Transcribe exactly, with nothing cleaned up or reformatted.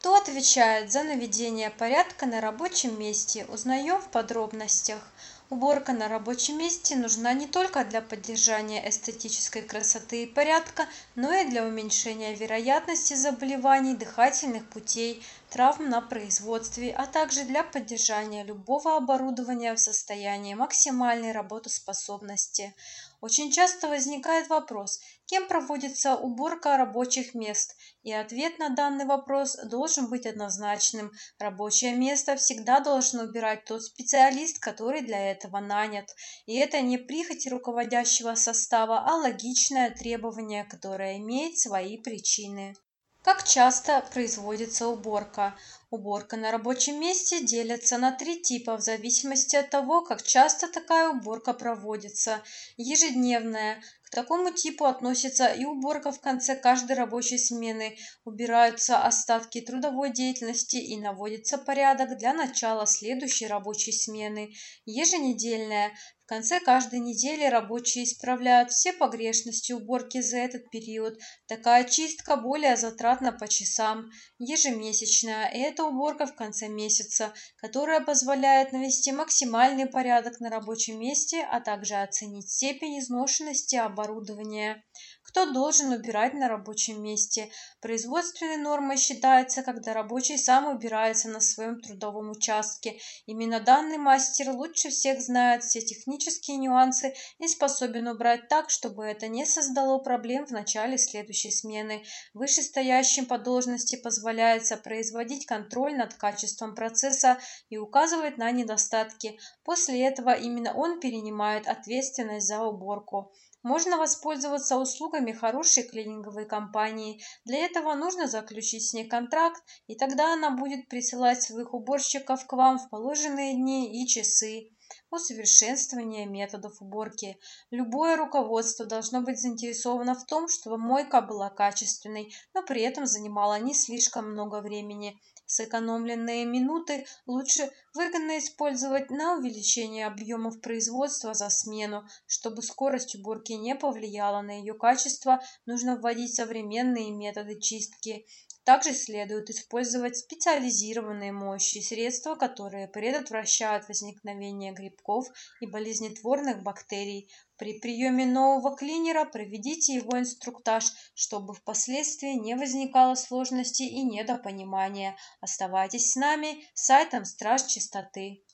Кто отвечает за наведение порядка на рабочем месте? Узнаем в подробностях. Уборка на рабочем месте нужна не только для поддержания эстетической красоты и порядка, но и для уменьшения вероятности заболеваний дыхательных путей, травм на производстве, а также для поддержания любого оборудования в состоянии максимальной работоспособности. Очень часто возникает вопрос, кем проводится уборка рабочих мест, и ответ на данный вопрос должен быть однозначным. Рабочее место всегда должен убирать тот специалист, который для этого нанят. И это не прихоть руководящего состава, а логичное требование, которое имеет свои причины. Как часто производится уборка? Уборка на рабочем месте делится на три типа в зависимости от того, как часто такая уборка проводится. Ежедневная. К такому типу относится и уборка в конце каждой рабочей смены. Убираются остатки трудовой деятельности и наводится порядок для начала следующей рабочей смены. Еженедельная. В конце каждой недели рабочие исправляют все погрешности уборки за этот период. Такая чистка более затратна по часам. Ежемесячная – это уборка в конце месяца, которая позволяет навести максимальный порядок на рабочем месте, а также оценить степень изношенности оборудования. Кто должен убирать на рабочем месте? Производственной нормой считается, когда рабочий сам убирается на своем трудовом участке. Именно данный мастер лучше всех знает все технические нюансы и способен убрать так, чтобы это не создало проблем в начале следующей смены. Вышестоящим по должности позволяется производить контроль над качеством процесса и указывать на недостатки. После этого именно он перенимает ответственность за уборку. Можно воспользоваться услугами хорошей клининговой компании. Для этого нужно заключить с ней контракт, и тогда она будет присылать своих уборщиков к вам в положенные дни и часы. Усовершенствование методов уборки. Любое руководство должно быть заинтересовано в том, чтобы мойка была качественной, но при этом занимала не слишком много времени. Сэкономленные минуты лучше выгодно использовать на увеличение объемов производства за смену. Чтобы скорость уборки не повлияла на ее качество, нужно вводить современные методы чистки. Также следует использовать специализированные моющие средства, которые предотвращают возникновение грибков и болезнетворных бактерий. При приеме нового клинера проведите его инструктаж, чтобы впоследствии не возникало сложностей и недопонимания. Оставайтесь с нами, сайтом Страж Чистоты.